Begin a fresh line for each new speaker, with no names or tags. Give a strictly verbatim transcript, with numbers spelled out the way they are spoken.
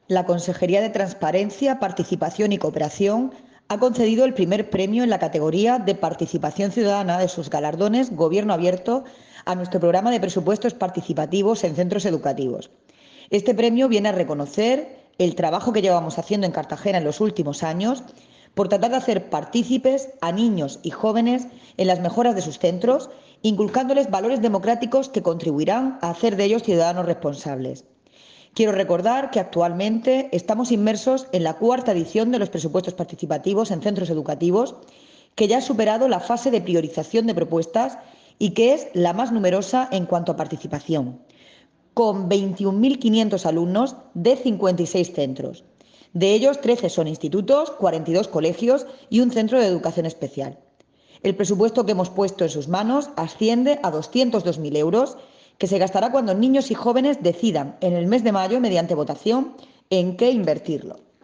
La Consejería de Transparencia, Participación y Cooperación ha concedido el primer premio en la categoría de Participación Ciudadana de sus galardones Gobierno Abierto a nuestro programa de presupuestos participativos en centros educativos. Este premio viene a reconocer el trabajo que llevamos haciendo en Cartagena en los últimos años por tratar de hacer partícipes a niños y jóvenes en las mejoras de sus centros, inculcándoles valores democráticos que contribuirán a hacer de ellos ciudadanos responsables. Quiero recordar que actualmente estamos inmersos en la cuarta edición de los presupuestos participativos en centros educativos, que ya ha superado la fase de priorización de propuestas y que es la más numerosa en cuanto a participación, con veintiún mil quinientos alumnos de cincuenta y seis centros. De ellos, trece son institutos, cuarenta y dos colegios y un centro de educación especial. El presupuesto que hemos puesto en sus manos asciende a doscientos dos mil euros, que se gastará cuando niños y jóvenes decidan en el mes de mayo, mediante votación, en qué invertirlo.